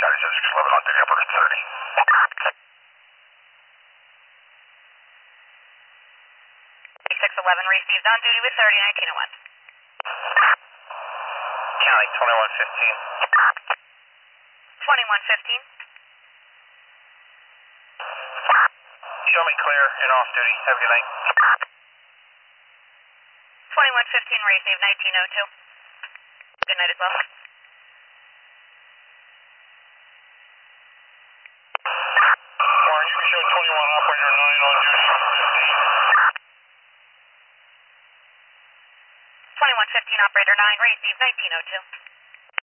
Charlie 611 on duty, upper 30. 611 received on duty with 30, 1901. County 2115. 2115. Show me clear and off duty. Have a good night. 2115 received, 1902. Good night as well. Warren, you can show 21 operator 9 on duty, 2115 operator 9 received, 1902.